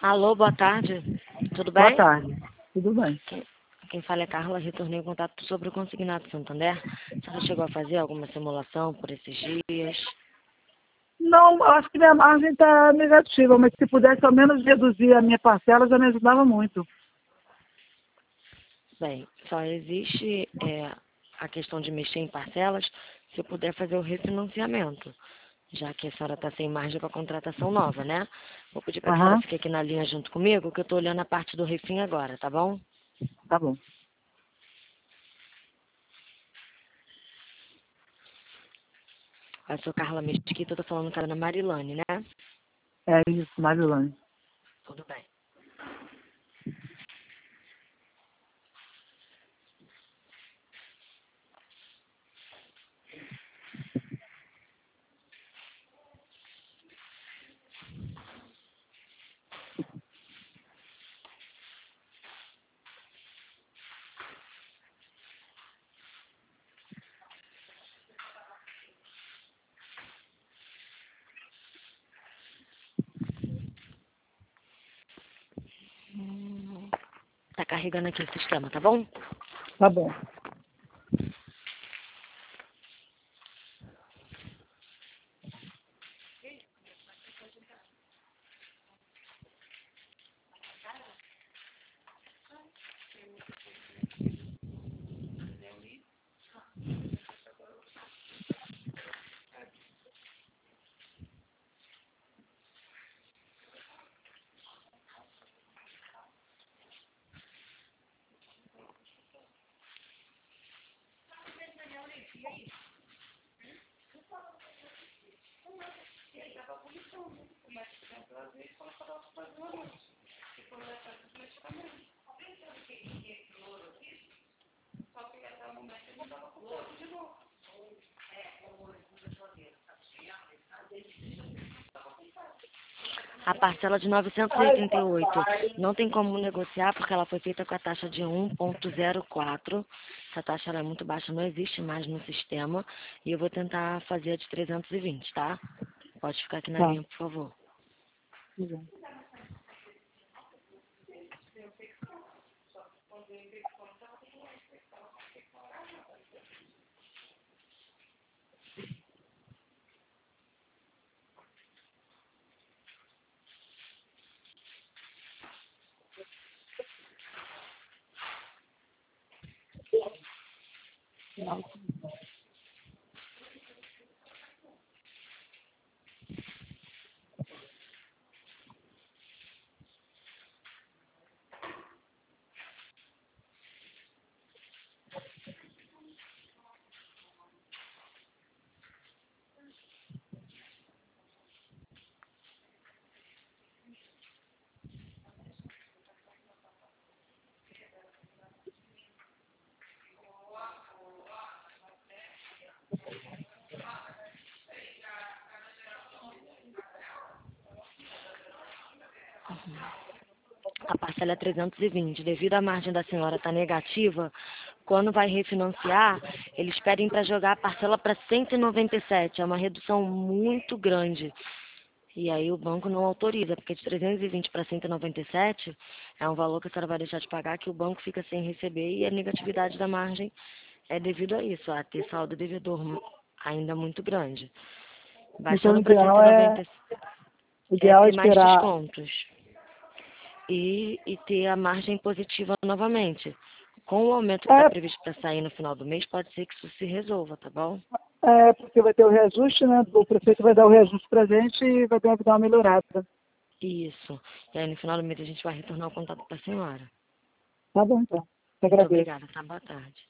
Alô, boa tarde. Tudo Boa bem? tarde. Tudo bem. Quem fala é Carla, retornei o contato sobre o consignado Santander. A senhora chegou a fazer alguma simulação por esses dias? Não, eu acho que minha margem está negativa, mas se pudesse ao menos reduzir a minha parcela, já me ajudava muito. Bem, só existe a questão de mexer em parcelas se eu puder fazer o refinanciamento, já que a senhora está sem margem para contratação nova, né? Vou pedir para que a senhora Aham, fique aqui na linha junto comigo, que eu estou olhando a parte do refim agora, tá bom? tá bom. Eu sou Carla Mesquita, eu tô falando com a dona Marilane, né? É isso, Marilane. Tudo bem. Tá carregando aqui o sistema, tá bom? Tá bom. A parcela de 988 não tem como negociar porque ela foi feita com a taxa de 1,04. Essa taxa ela é muito baixa, não existe mais no sistema. E eu vou tentar fazer a de 320, tá? Pode ficar aqui na Tá. linha, por favor. Tudo bem. A parcela é 320. Devido à margem da senhora estar negativa, quando vai refinanciar, eles pedem para jogar a parcela para 197. É uma redução muito grande. E aí o banco não autoriza, porque de 320 para 197 é um valor que a senhora vai deixar de pagar, que o banco fica sem receber, e a negatividade da margem é devido a isso, a ter saldo devedor ainda muito grande. Então, Baixando para 190 o é ideal é ter mais esperar. descontos e ter a margem positiva novamente. Com o aumento que está É, previsto para sair no final do mês, pode ser que isso se resolva, tá bom? porque vai ter o reajuste, né? O prefeito vai dar o reajuste pra gente e vai dar uma melhorada. Isso. E aí no final do mês a gente vai retornar o contato para a senhora. Tá bom, então. Te Muito agradeço. obrigada, tá? Boa tarde.